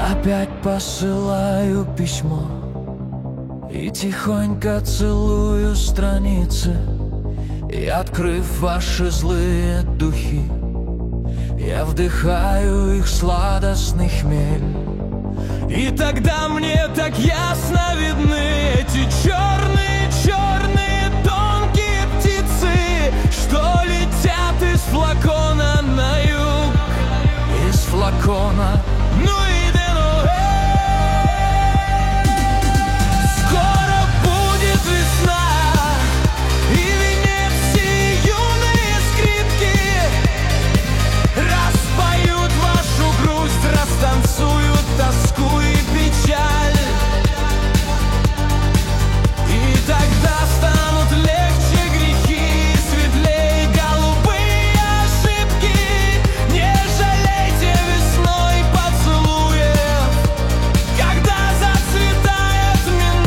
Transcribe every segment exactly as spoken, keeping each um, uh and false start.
Опять посылаю письмо и тихонько целую страницы. И, открыв ваши злые духи, я вдыхаю их сладостный хмель. И тогда мне так ясно видны эти черные-черные тонкие птицы, что летят из флакона на юг, из флакона. Ну и танцуют тоску и печаль. И тогда станут легче грехи, светлее голубые ошибки. Не жалейте весной поцелуев, когда зацветает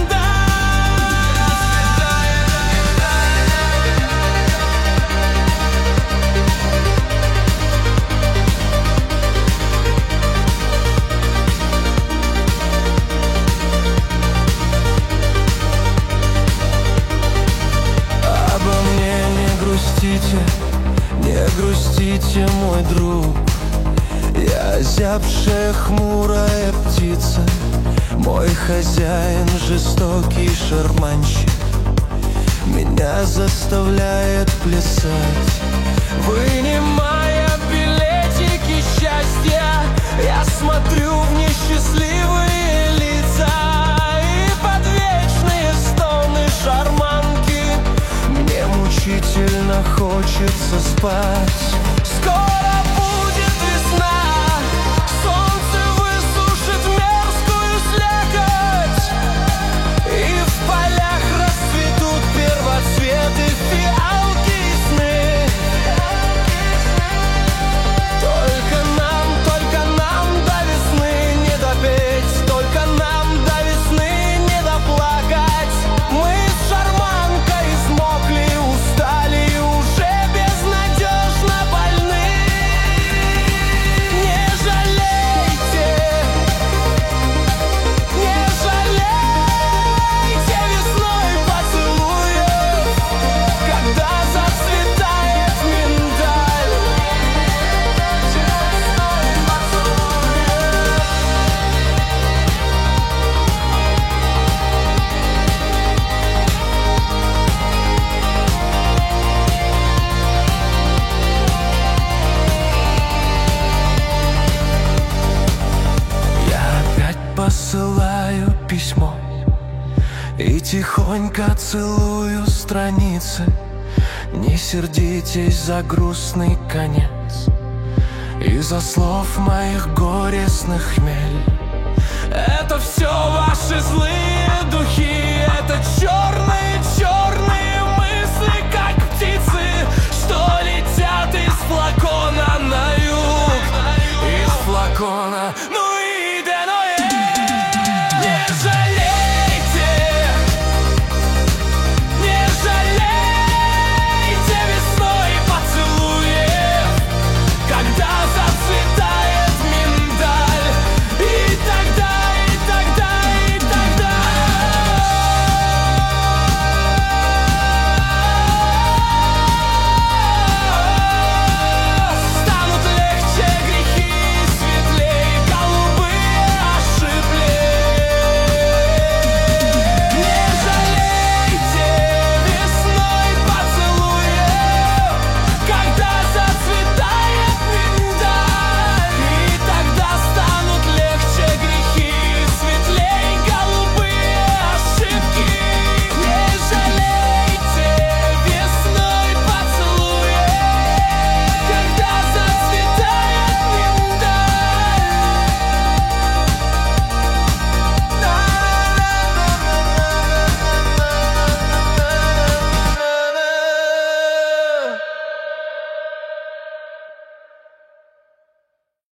Не грустите, мой друг, я озябшая хмурая птица. Мой хозяин жестокий шарманщик меня заставляет плясать. Вынимая билетики счастья, я смотрю в несчастливые лица. И под вечные стоны шарманки мне мучительно хочется спать. Скоро будет весна, солнце высушит мерзкую слякоть, и в полях расцветут первоцветы, фиалки и сны. Только нам, только нам до весны не допеть, только нам до весны не доплакать. Мы с шарманкой смокли, устали и уже безнадежно больны. Не жалейте, не жалейте весной поцелуев, когда зацветает миндаль. Я опять посылаю письмо и тихонько целую страницы. Не сердитесь за грустный конец, из-за слов моих горестных хмель. Это все ваши злые